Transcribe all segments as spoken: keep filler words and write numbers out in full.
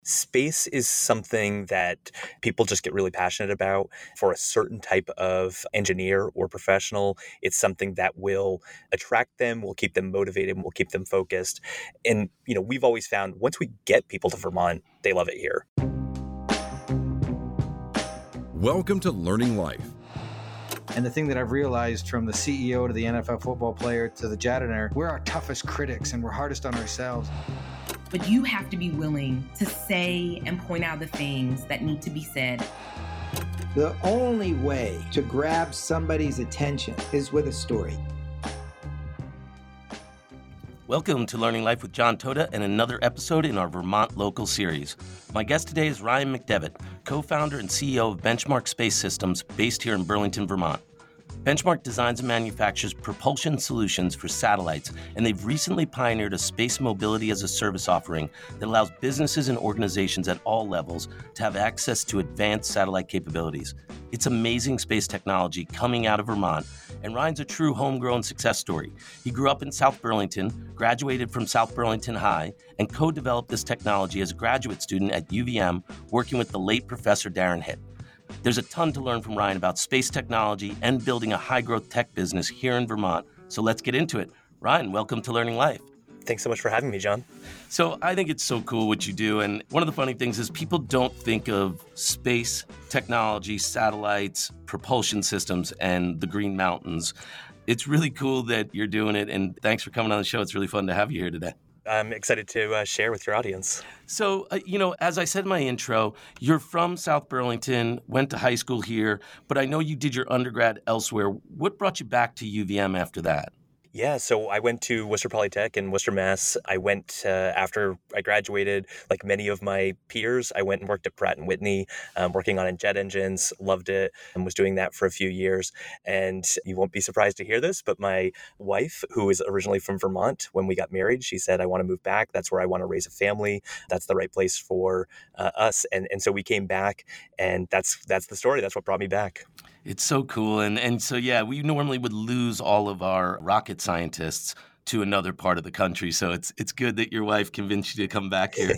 Space is something that people just get really passionate about. For a certain type of engineer or professional, it's something that will attract them, will keep them motivated, and will keep them focused. And, you know, we've always found once we get people to Vermont, they love it here. Welcome to Learning Life. And the thing that I've realized from the C E O to the N F L football player to the janitor, we're our toughest critics and we're hardest on ourselves. But you have to be willing to say and point out the things that need to be said. The only way to grab somebody's attention is with a story. Welcome to Learning Life with John Toda and another episode in our Vermont Local series. My guest today is Ryan McDevitt, co-founder and C E O of Benchmark Space Systems based here in Burlington, Vermont. Benchmark designs and manufactures propulsion solutions for satellites, and they've recently pioneered a space mobility as a service offering that allows businesses and organizations at all levels to have access to advanced satellite capabilities. It's amazing space technology coming out of Vermont, and Ryan's a true homegrown success story. He grew up in South Burlington, graduated from South Burlington High, and co-developed this technology as a graduate student at U V M, working with the late Professor Darren Hitt. There's a ton to learn from Ryan about space technology and building a high-growth tech business here in Vermont. So let's get into it. Ryan, welcome to Learning Life. Thanks so much for having me, John. So I think it's so cool what you do. And one of the funny things is people don't think of space technology, satellites, propulsion systems, and the Green Mountains. It's really cool that you're doing it. And thanks for coming on the show. It's really fun to have you here today. I'm excited to uh, share with your audience. So, uh, you know, as I said in my intro, you're from South Burlington, went to high school here, but I know you did your undergrad elsewhere. What brought you back to U V M after that? Yeah, so I went to Worcester Polytech in Worcester, Mass. I went uh, after I graduated, like many of my peers, I went and worked at Pratt and Whitney, um, working on jet engines, loved it, and was doing that for a few years. And you won't be surprised to hear this, but my wife, who is originally from Vermont, when we got married, she said, I want to move back. That's where I want to raise a family. That's the right place for uh, us. And and so we came back, and that's that's the story. That's what brought me back. It's so cool. And and so, yeah, we normally would lose all of our rocket scientists to another part of the country. So it's it's good that your wife convinced you to come back here.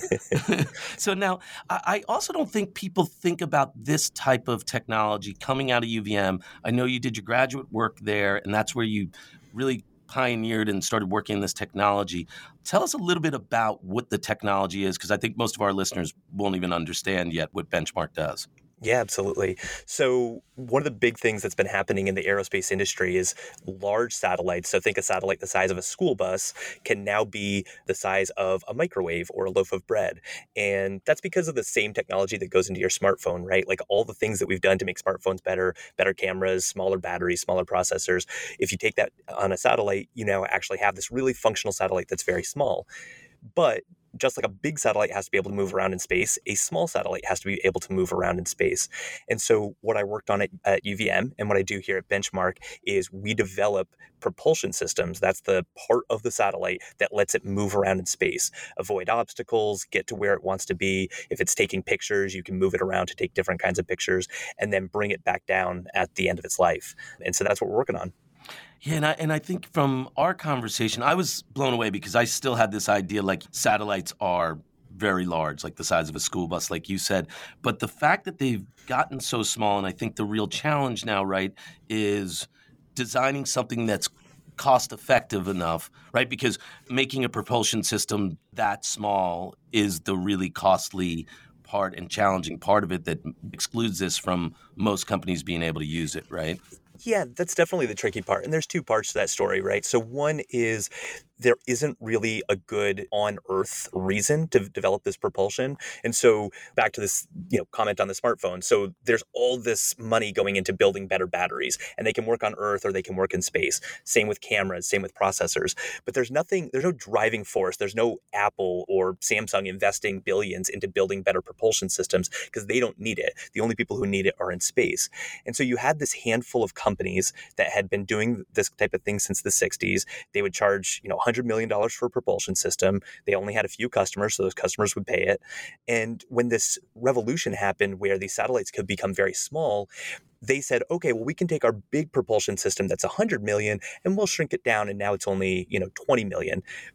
So now, I, I also don't think people think about this type of technology coming out of U V M. I know you did your graduate work there, and that's where you really pioneered and started working in this technology. Tell us a little bit about what the technology is, because I think most of our listeners won't even understand yet what Benchmark does. Yeah, absolutely. So one of the big things that's been happening in the aerospace industry is large satellites. So think a satellite the size of a school bus can now be the size of a microwave or a loaf of bread. And that's because of the same technology that goes into your smartphone, right? Like all the things that we've done to make smartphones better, better cameras, smaller batteries, smaller processors. If you take that on a satellite, you now actually have this really functional satellite that's very small. But just like a big satellite has to be able to move around in space, a small satellite has to be able to move around in space. And so what I worked on at, at U V M and what I do here at Benchmark is we develop propulsion systems. That's the part of the satellite that lets it move around in space, avoid obstacles, get to where it wants to be. If it's taking pictures, you can move it around to take different kinds of pictures and then bring it back down at the end of its life. And so that's what we're working on. Yeah, and I, and I think from our conversation, I was blown away because I still had this idea like satellites are very large, like the size of a school bus, like you said. But the fact that they've gotten so small, and I think the real challenge now, right, is designing something that's cost effective enough, right? Because making a propulsion system that small is the really costly part and challenging part of it that excludes this from most companies being able to use it, right? Yeah, that's definitely the tricky part. And there's two parts to that story, right? So one is there isn't really a good on-Earth reason to develop this propulsion. And so back to this, you know, comment on the smartphone. So there's all this money going into building better batteries, and they can work on Earth or they can work in space. Same with cameras, same with processors. But there's nothing, there's no driving force. There's no Apple or Samsung investing billions into building better propulsion systems because they don't need it. The only people who need it are in space. And so you had this handful of companies that had been doing this type of thing since the sixties. They would charge, you know, one hundred million dollars for a propulsion system. They only had a few customers, so those customers would pay it. And when this revolution happened where these satellites could become very small, they said, okay, well, we can take our big propulsion system that's one hundred million and we'll shrink it down, and now it's only, you know, twenty million.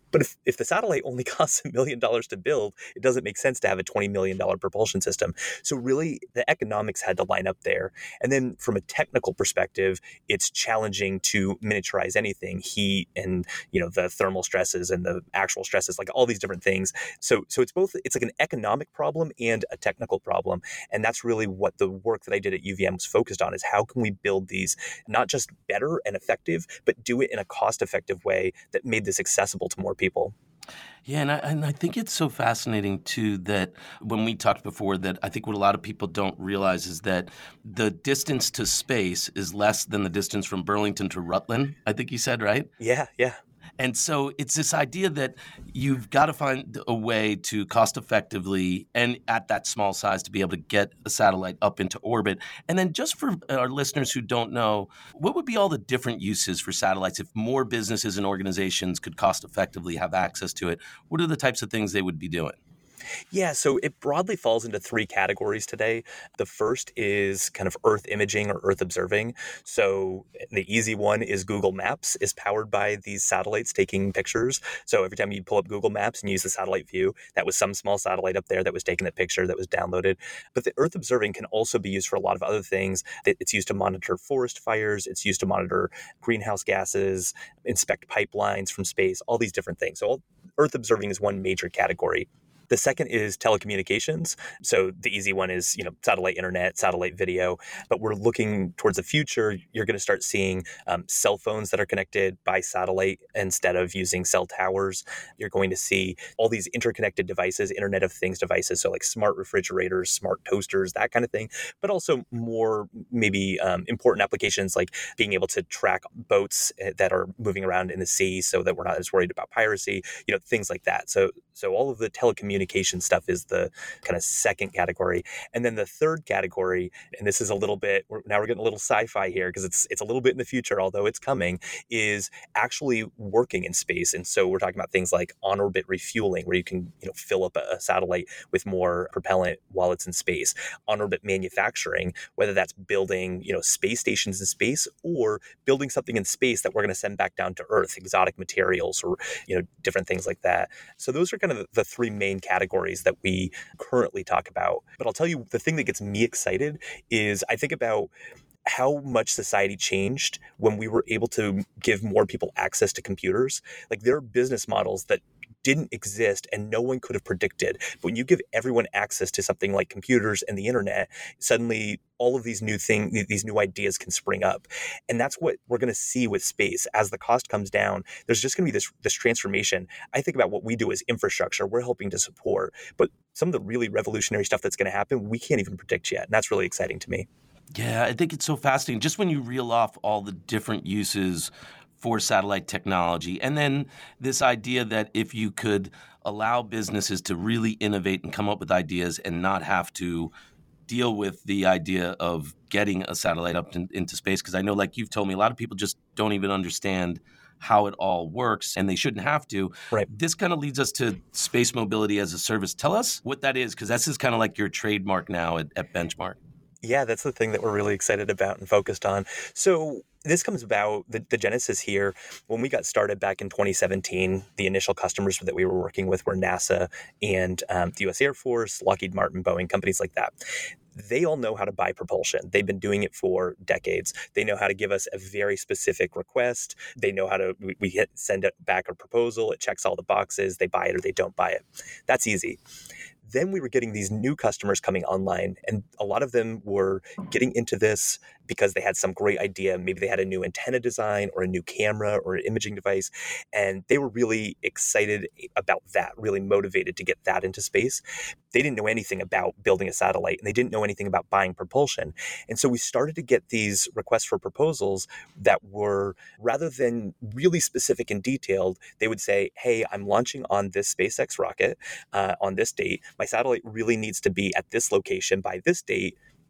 But if, if the satellite only costs a million dollars to build, it doesn't make sense to have a twenty million dollars propulsion system. So really, the economics had to line up there. And then from a technical perspective, it's challenging to miniaturize anything, heat and, you know, the thermal stresses and the actual stresses, like all these different things. So so it's both, it's like an economic problem and a technical problem. And that's really what the work that I did at U V M was focused on, is how can we build these not just better and effective, but do it in a cost-effective way that made this accessible to more people. Yeah, and I, and I think it's so fascinating, too, that when we talked before, that I think what a lot of people don't realize is that the distance to space is less than the distance from Burlington to Rutland, I think you said, right? Yeah, yeah. And so it's this idea that you've got to find a way to cost effectively and at that small size to be able to get a satellite up into orbit. And then just for our listeners who don't know, what would be all the different uses for satellites if more businesses and organizations could cost effectively have access to it? What are the types of things they would be doing? Yeah, so it broadly falls into three categories today. The first is kind of Earth imaging or Earth observing. So the easy one is Google Maps is powered by these satellites taking pictures. So every time you pull up Google Maps and use the satellite view, that was some small satellite up there that was taking the picture that was downloaded. But the Earth observing can also be used for a lot of other things. It's used to monitor forest fires. It's used to monitor greenhouse gases, inspect pipelines from space, all these different things. So all, Earth observing is one major category. The second is telecommunications. So the easy one is, you know, satellite internet, satellite video. But we're looking towards the future. You're going to start seeing um, cell phones that are connected by satellite instead of using cell towers. You're going to see all these interconnected devices, Internet of Things devices. So like smart refrigerators, smart toasters, that kind of thing. But also more maybe um, important applications like being able to track boats that are moving around in the sea so that we're not as worried about piracy, you know, things like that. So, so all of the telecommunications Communication stuff is the kind of second category. And then the third category, and this is a little bit, now we're getting a little sci-fi here because it's it's a little bit in the future, although it's coming, is actually working in space. And so we're talking about things like on-orbit refueling, where you can, you know, fill up a satellite with more propellant while it's in space. On-orbit manufacturing, whether that's building, you know, space stations in space or building something in space that we're going to send back down to Earth, exotic materials or, you know, different things like that. So those are kind of the three main categories that we currently talk about. But I'll tell you, the thing that gets me excited is I think about how much society changed when we were able to give more people access to computers. Like there are business models that didn't exist and no one could have predicted. But when you give everyone access to something like computers and the internet, suddenly all of these new things, these new ideas can spring up. And that's what we're going to see with space. As the cost comes down, there's just going to be this, this transformation. I think about what we do as infrastructure, we're helping to support. But some of the really revolutionary stuff that's going to happen, we can't even predict yet. And that's really exciting to me. Yeah, I think it's so fascinating. Just when you reel off all the different uses for satellite technology. And then this idea that if you could allow businesses to really innovate and come up with ideas and not have to deal with the idea of getting a satellite up in, into space, because I know, like you've told me, a lot of people just don't even understand how it all works, and they shouldn't have to. Right. This kind of leads us to space mobility as a service. Tell us what that is, because this is kind of like your trademark now at, at Benchmark. Yeah, that's the thing that we're really excited about and focused on. So this comes about, the, the genesis here, when we got started back in twenty seventeen, the initial customers that we were working with were NASA and um, the U S Air Force, Lockheed Martin, Boeing, companies like that. They all know how to buy propulsion. They've been doing it for decades. They know how to give us a very specific request. They know how to, we, we hit, send it back a proposal. It checks all the boxes. They buy it or they don't buy it. That's easy. Then we were getting these new customers coming online, and a lot of them were getting into this because they had some great idea. Maybe they had a new antenna design or a new camera or an imaging device, and they were really excited about that, really motivated to get that into space. They didn't know anything about building a satellite, and they didn't know anything about buying propulsion. And so we started to get these requests for proposals that were, rather than really specific and detailed, they would say, hey, I'm launching on this SpaceX rocket uh, on this date. My satellite really needs to be at this location by this date.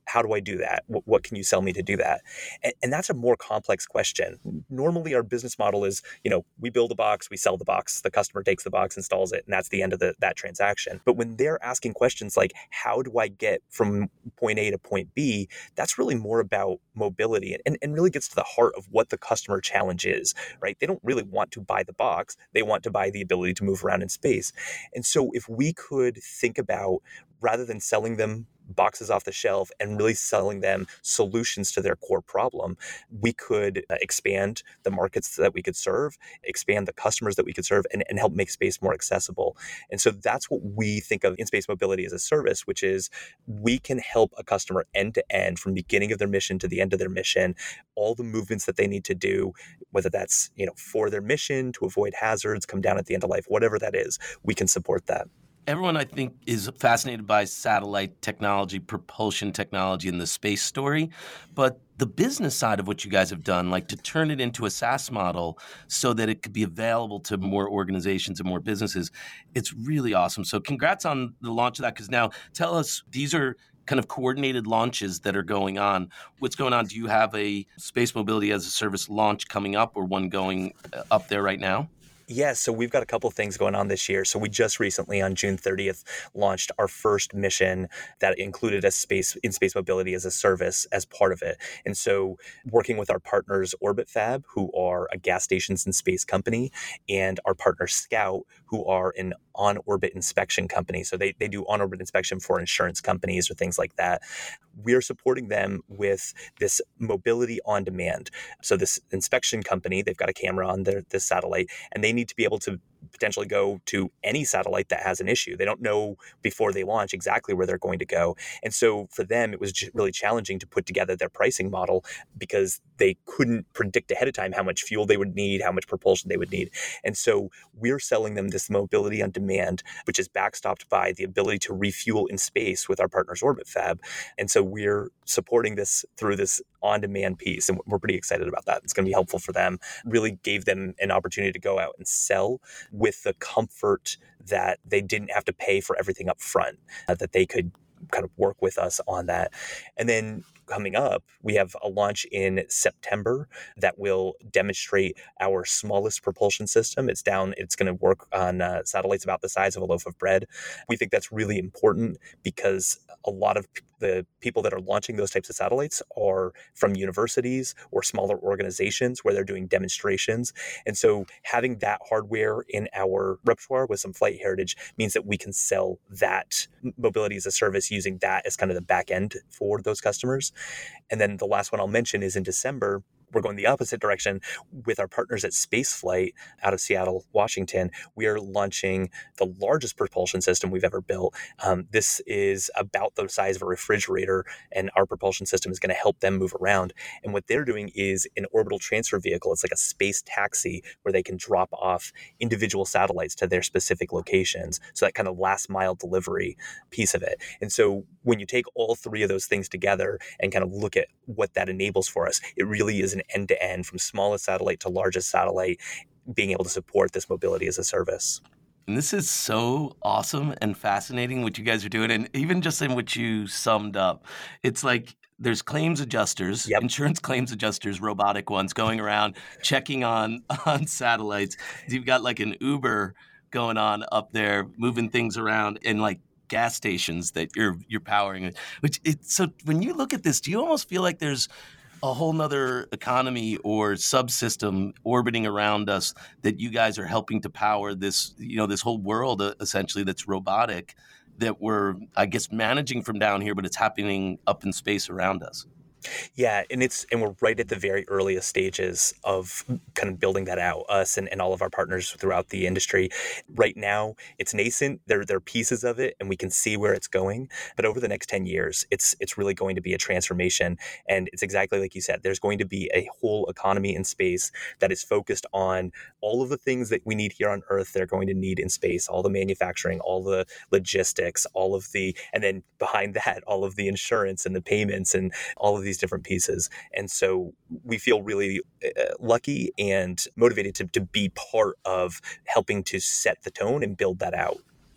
How do I do that? What, what can you sell me to do that? And, and that's a more complex question. Normally, our business model is, you know, we build a box, we sell the box, the customer takes the box, installs it, and that's the end of the, that transaction. But when they're asking questions like, how do I get from point A to point B, that's really more about mobility and, and really gets to the heart of what the customer challenge is, right? They don't really want to buy the box. They want to buy the ability to move around in space. And so if we could think about, rather than selling them boxes off the shelf and really selling them solutions to their core problem, we could uh, expand the markets that we could serve, expand the customers that we could serve, and, and help make space more accessible. And so that's what we think of in-space mobility as a service, which is we can help a customer end to end from beginning of their mission to the end of their mission, all the movements that they need to do, whether that's, you know, for their mission, to avoid hazards, come down at the end of life, whatever that is, we can support that. Everyone, I think, is fascinated by satellite technology, propulsion technology, and the space story. But the business side of what you guys have done, like to turn it into a SaaS model so that it could be available to more organizations and more businesses, it's really awesome. So congrats on the launch of that, because now tell us, these are kind of coordinated launches that are going on. What's going on? Do you have a Space Mobility as a Service launch coming up, or one going up there right now? Yeah, so we've got a couple of things going on this year. So we just recently, on June thirtieth, launched our first mission that included a space in-space mobility as a service as part of it. And so working with our partners, OrbitFab, who are a gas stations in space company, and our partner Scout, who are an on-orbit inspection company. So they, they do on-orbit inspection for insurance companies or things like that. We're supporting them with this mobility on demand. So this inspection company, they've got a camera on their this satellite, and they need to be able to potentially go to any satellite that has an issue. They don't know before they launch exactly where they're going to go. And so for them, it was just really challenging to put together their pricing model because they couldn't predict ahead of time how much fuel they would need, how much propulsion they would need. And so we're selling them this mobility on demand, which is backstopped by the ability to refuel in space with our partners OrbitFab. And so we're supporting this through this on-demand piece, and we're pretty excited about that. It's going to be helpful for them. Really gave them an opportunity to go out and sell with the comfort that they didn't have to pay for everything up front, uh, that they could kind of work with us on that. And then coming up, we have a launch in September that will demonstrate our smallest propulsion system. It's down, it's going to work on uh, satellites about the size of a loaf of bread. We think that's really important because a lot of the people that are launching those types of satellites are from universities or smaller organizations where they're doing demonstrations. And so having that hardware in our repertoire with some flight heritage means that we can sell that mobility as a service using that as kind of the back end for those customers. And then the last one I'll mention is in December, we're going the opposite direction with our partners at Spaceflight out of Seattle, Washington. We are launching the largest propulsion system we've ever built. Um, this is about the size of a refrigerator, and our propulsion system is going to help them move around. And what they're doing is an orbital transfer vehicle. It's like a space taxi where they can drop off individual satellites to their specific locations. So that kind of last mile delivery piece of it. And so when you take all three of those things together and kind of look at what that enables for us, it really is an end-to-end from smallest satellite to largest satellite, being able to support this mobility as a service. And this is so awesome and fascinating what you guys are doing. And even just in what you summed up, it's like there's claims adjusters, yep. insurance claims adjusters, robotic ones going around checking on, on satellites. You've got like an Uber going on up there, moving things around, and like gas stations that you're you're powering. Which it, so when you look at this, do you almost feel like there's a whole nother economy or subsystem orbiting around us that you guys are helping to power this, you know, this whole world uh, essentially that's robotic, that we're, I guess, managing from down here, but it's happening up in space around us? Yeah, and it's and we're right at the very earliest stages of kind of building that out, us and, and all of our partners throughout the industry. Right now, it's nascent. There, there are pieces of it, and we can see where it's going. But over the next ten years, it's it's really going to be a transformation. And it's exactly like you said. There's going to be a whole economy in space that is focused on all of the things that we need here on Earth. They're going to need in space, all the manufacturing, all the logistics, all of the, and then behind that, all of the insurance and the payments and all of these different pieces. And so we feel really uh, lucky and motivated to, to be part of helping to set the tone and build that out.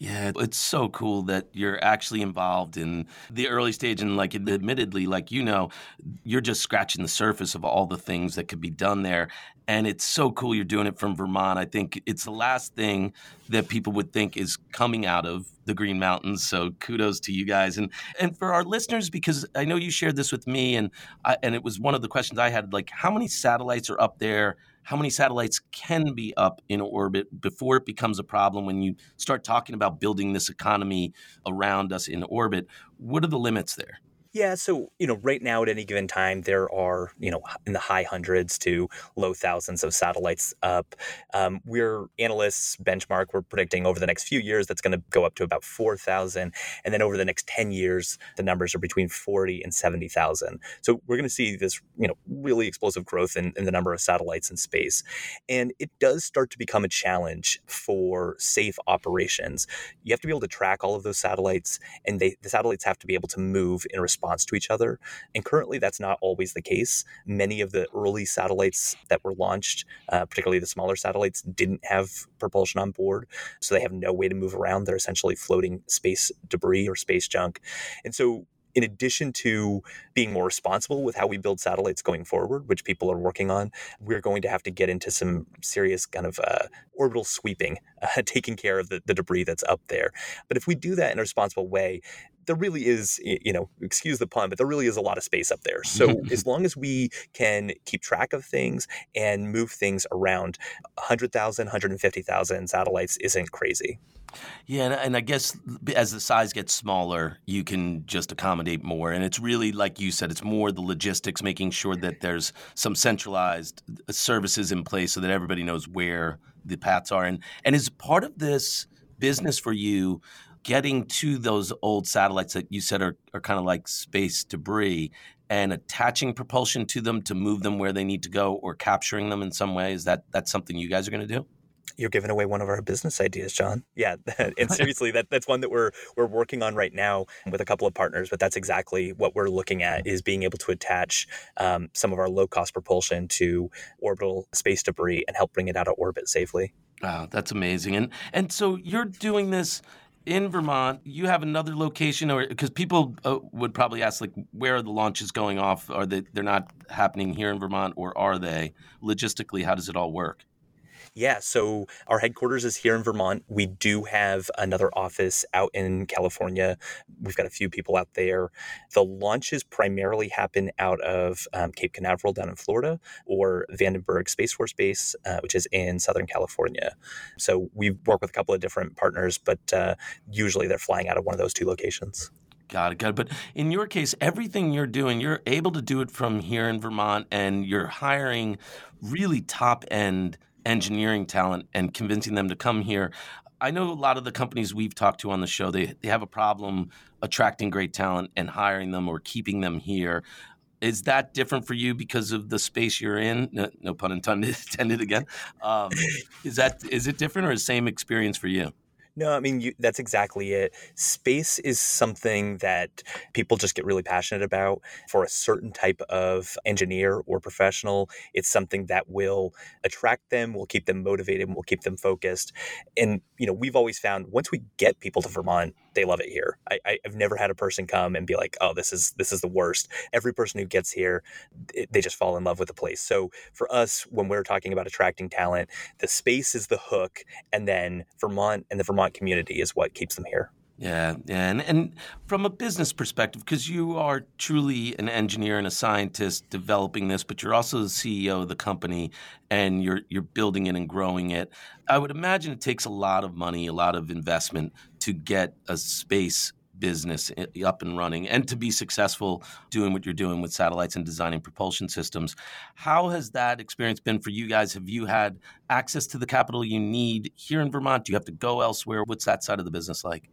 Yeah, it's so cool that you're actually involved in the early stage. And like admittedly, like, you know, you're just scratching the surface of all the things that could be done there. And it's so cool you're doing it from Vermont. I think it's the last thing that people would think is coming out of the Green Mountains. So kudos to you guys. And and for our listeners, because I know you shared this with me, and I, and it was one of the questions I had, like, how many satellites are up there? How many satellites can be up in orbit before it becomes a problem when you start talking about building this economy around us in orbit? What are the limits there? Yeah, so, you know, right now at any given time, there are, you know, in the high hundreds to low thousands of satellites up. Um, we're analysts, Benchmark, we're predicting over the next few years that's going to go up to about four thousand. And then over the next ten years, the numbers are between forty and seventy thousand. So we're going to see this, you know, really explosive growth in, in the number of satellites in space. And it does start to become a challenge for safe operations. You have to be able to track all of those satellites, and they, the satellites have to be able to move in response response to each other. And currently, that's not always the case. Many of the early satellites that were launched, uh, particularly the smaller satellites, didn't have propulsion on board. So they have no way to move around. They're essentially floating space debris or space junk. And so in addition to being more responsible with how we build satellites going forward, which people are working on, we're going to have to get into some serious kind of uh, orbital sweeping, uh, taking care of the, the debris that's up there. But if we do that in a responsible way, there really is, you know, excuse the pun, but there really is a lot of space up there. So as long as we can keep track of things and move things around, one hundred thousand, one hundred fifty thousand satellites isn't crazy. Yeah, and, and I guess as the size gets smaller, you can just accommodate more. And it's really, like you said, it's more the logistics, making sure that there's some centralized services in place so that everybody knows where the paths are. And, and is part of this business for you getting to those old satellites that you said are, are kind of like space debris and attaching propulsion to them to move them where they need to go, or capturing them in some way? Is that that's something you guys are going to do? You're giving away one of our business ideas, John. Yeah, and seriously, that that's one that we're we're working on right now with a couple of partners. But that's exactly what we're looking at, is being able to attach um, some of our low cost propulsion to orbital space debris and help bring it out of orbit safely. Wow, that's amazing. And and so you're doing this in Vermont. You have another location, or because people uh, would probably ask, like, where are the launches going off? Are they they're not happening here in Vermont, or are they? Logistically, how does it all work? Yeah, so our headquarters is here in Vermont. We do have another office out in California. We've got a few people out there. The launches primarily happen out of um, Cape Canaveral down in Florida, or Vandenberg Space Force Base, uh, which is in Southern California. So we work with a couple of different partners, but uh, usually they're flying out of one of those two locations. Got it, got it. But in your case, everything you're doing, you're able to do it from here in Vermont, and you're hiring really top-end engineering talent and convincing them to come here. I know a lot of the companies we've talked to on the show, they they have a problem attracting great talent and hiring them or keeping them here. Is that different for you because of the space you're in? No, no pun intended, intended again. Um, is that is it different, or the same experience for you? No, I mean, you, that's exactly it. Space is something that people just get really passionate about. For a certain type of engineer or professional, it's something that will attract them, will keep them motivated, and will keep them focused. And, you know, we've always found once we get people to Vermont, they love it here. I, I, I've never had a person come and be like, oh, this is this is the worst. Every person who gets here, it, they just fall in love with the place. So for us, when we're talking about attracting talent, the space is the hook, and then Vermont and the Vermont community is what keeps them here. Yeah, yeah. And, and from a business perspective, because you are truly an engineer and a scientist developing this, but you're also the C E O of the company, and you're you're building it and growing it. I would imagine it takes a lot of money, a lot of investment to get a space business up and running and to be successful doing what you're doing with satellites and designing propulsion systems. How has that experience been for you guys? Have you had access to the capital you need here in Vermont? Do you have to go elsewhere? What's that side of the business like?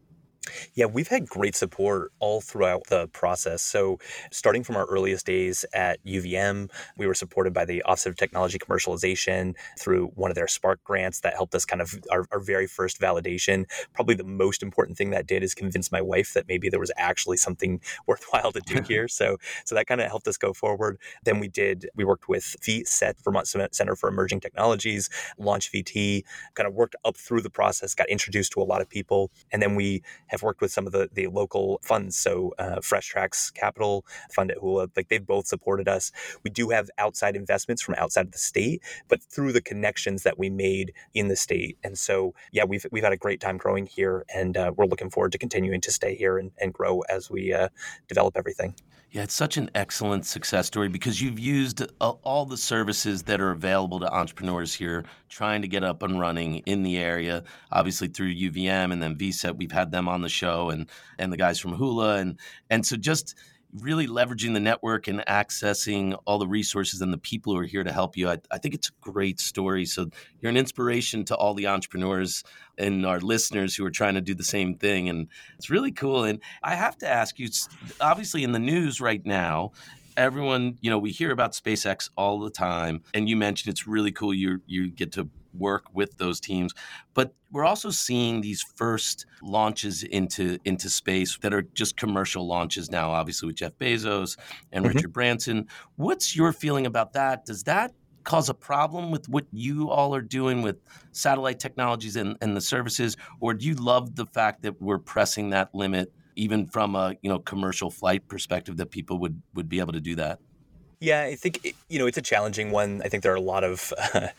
Yeah, we've had great support all throughout the process. So, starting from our earliest days at U V M, we were supported by the Office of Technology Commercialization through one of their Spark grants that helped us kind of our, our very first validation. Probably the most important thing that did is convince my wife that maybe there was actually something worthwhile to do here. So, so that kind of helped us go forward. Then we did, we worked with V C E T, Vermont Center for Emerging Technologies, Launch V T, kind of worked up through the process, got introduced to a lot of people. And then we have worked with some of the, the local funds. So uh, Fresh Tracks Capital Fund at Hula, like they've both supported us. We do have outside investments from outside of the state, but through the connections that we made in the state. And so, yeah, we've we've had a great time growing here, and uh, we're looking forward to continuing to stay here and, and grow as we uh, develop everything. Yeah, it's such an excellent success story because you've used uh, all the services that are available to entrepreneurs here trying to get up and running in the area, obviously through U V M and then V C E T. We've had them on the show and and the guys from Hula. And, and so just really leveraging the network and accessing all the resources and the people who are here to help you. I, I think it's a great story. So you're an inspiration to all the entrepreneurs and our listeners who are trying to do the same thing. And it's really cool. And I have to ask you, obviously in the news right now, everyone, you know, we hear about SpaceX all the time. And you mentioned it's really cool you you get to work with those teams. But we're also seeing these first launches into into space that are just commercial launches now, obviously with Jeff Bezos and mm-hmm. Richard Branson. What's your feeling about that? Does that cause a problem with what you all are doing with satellite technologies and, and the services? Or do you love the fact that we're pressing that limit even from a you know commercial flight perspective that people would, would be able to do that? Yeah, I think, it, you know, it's a challenging one. I think there are a lot of uh,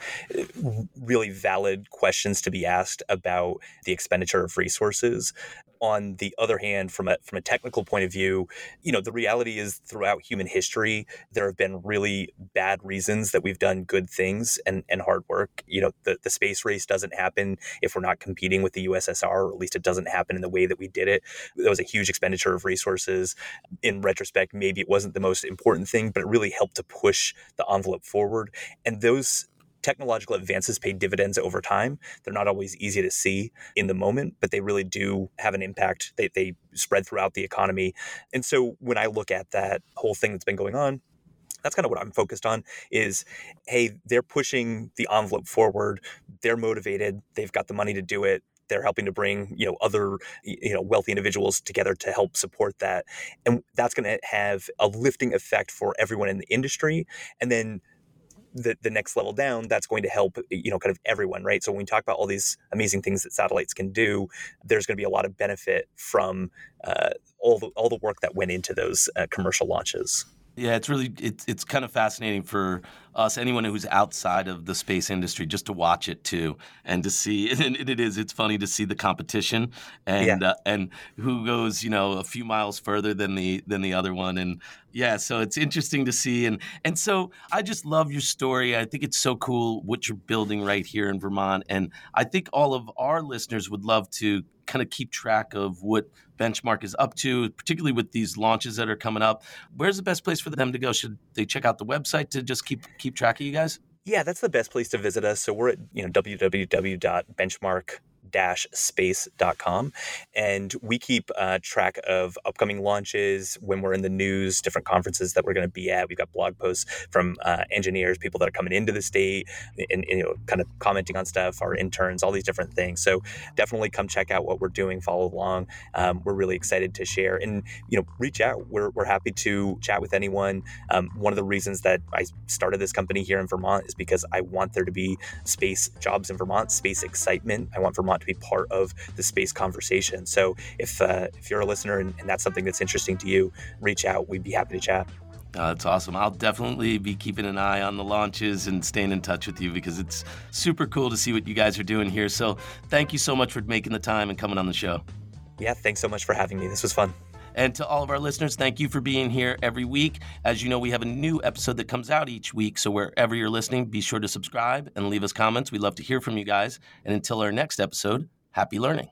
really valid questions to be asked about the expenditure of resources. On the other hand, from a from a technical point of view, you know, the reality is throughout human history, there have been really bad reasons that we've done good things and, and hard work. You know, the, the space race doesn't happen if we're not competing with the U S S R, or at least it doesn't happen in the way that we did it. That was a huge expenditure of resources. In retrospect, maybe it wasn't the most important thing, but it really helped to push the envelope forward. And those technological advances pay dividends over time. They're not always easy to see in the moment, but they really do have an impact. They, they spread throughout the economy. And so when I look at that whole thing that's been going on, that's kind of what I'm focused on is, hey, they're pushing the envelope forward. They're motivated. They've got the money to do it. They're helping to bring, you know, other, you know, wealthy individuals together to help support that. And that's going to have a lifting effect for everyone in the industry. And then the, the next level down, that's going to help, you know, kind of everyone, right? So when we talk about all these amazing things that satellites can do, there's going to be a lot of benefit from uh, all the all the work that went into those uh, commercial launches. Yeah, it's really it's it's kind of fascinating for us, anyone who's outside of the space industry, just to watch it too, and to see. And it is it's funny to see the competition and yeah. uh, and who goes you know a few miles further than the than the other one. And yeah, so it's interesting to see. And and so I just love your story. I think it's so cool what you're building right here in Vermont. And I think all of our listeners would love to kind of keep track of what Benchmark is up to, particularly with these launches that are coming up. Where's the best place for them to go? Should they check out the website to just keep keep track of you guys? Yeah, that's the best place to visit us. So we're at you know w w w dot benchmark dash space dot com, and we keep uh, track of upcoming launches, when we're in the news, different conferences that we're going to be at. We've got blog posts from uh, engineers, people that are coming into the state and, and you know kind of commenting on stuff, our interns, all these different things. So definitely come check out what we're doing, follow along. Um, we're really excited to share and you know reach out. We're, we're happy to chat with anyone. Um, one of the reasons that I started this company here in Vermont is because I want there to be space jobs in Vermont, space excitement. I want Vermont to be part of the space conversation. So if uh, if you're a listener and, and that's something that's interesting to you, reach out. We'd be happy to chat. Uh, that's awesome. I'll definitely be keeping an eye on the launches and staying in touch with you because it's super cool to see what you guys are doing here. So thank you so much for making the time and coming on the show. Yeah, thanks so much for having me. This was fun. And to all of our listeners, thank you for being here every week. As you know, we have a new episode that comes out each week. So wherever you're listening, be sure to subscribe and leave us comments. We'd love to hear from you guys. And until our next episode, happy learning.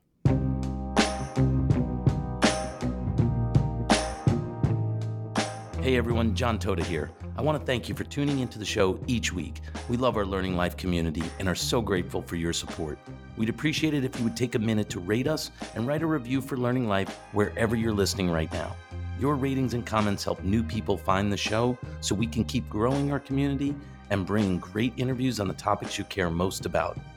Hey everyone, John Toda here. I want to thank you for tuning into the show each week. We love our Learning Life community and are so grateful for your support. We'd appreciate it if you would take a minute to rate us and write a review for Learning Life wherever you're listening right now. Your ratings and comments help new people find the show so we can keep growing our community and bringing great interviews on the topics you care most about.